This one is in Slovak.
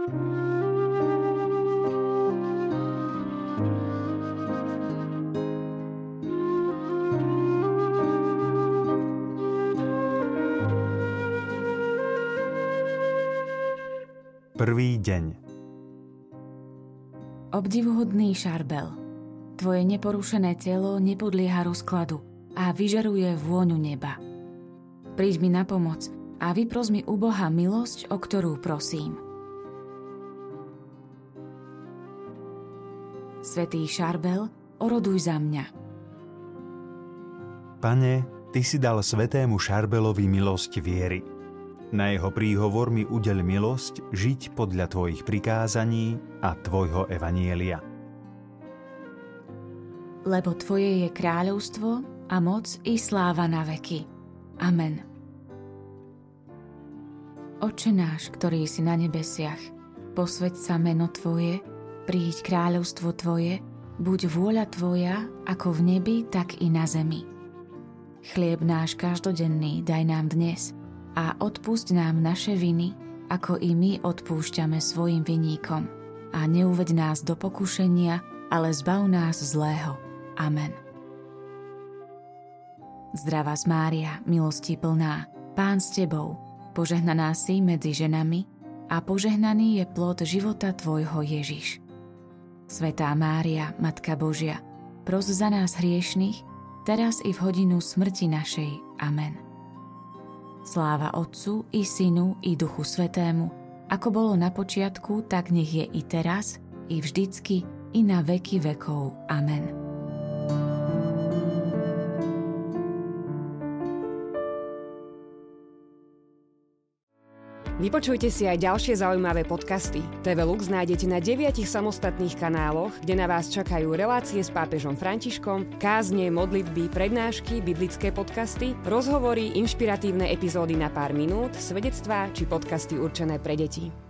Prvý deň. Obdivuhodný Šarbel, tvoje neporušené telo nepodlieha rozkladu a vyžaruje vôňu neba. Príď mi na pomoc a vypros mi u Boha milosť, o ktorú prosím. Svätý Šarbel, oroduj za mňa. Pane, Ty si dal svätému Šarbelovi milosť viery. Na jeho príhovor mi udeľ milosť žiť podľa Tvojich prikázaní a Tvojho evanjelia. Lebo Tvoje je kráľovstvo a moc i sláva na veky. Amen. Oče náš, ktorý si na nebesiach, posväť sa meno Tvoje, príď kráľovstvo Tvoje, buď vôľa Tvoja, ako v nebi, tak i na zemi. Chlieb náš každodenný daj nám dnes a odpusť nám naše viny, ako i my odpúšťame svojim viníkom. A neuveď nás do pokušenia, ale zbav nás zlého. Amen. Zdravá Mária, milosti plná, Pán s Tebou, požehnaná si medzi ženami a požehnaný je plod života Tvojho Ježiš. Svätá Mária, Matka Božia, pros za nás hriešnych, teraz i v hodinu smrti našej. Amen. Sláva Otcu i Synu i Duchu Svätému, ako bolo na počiatku, tak nech je i teraz, i vždycky, i na veky vekov. Amen. Vypočujte si aj ďalšie zaujímavé podcasty. TV Lux nájdete na 9 samostatných kanáloch, kde na vás čakajú relácie s pápežom Františkom, kázne, modlitby, prednášky, biblické podcasty, rozhovory, inšpiratívne epizódy na pár minút, svedectvá či podcasty určené pre deti.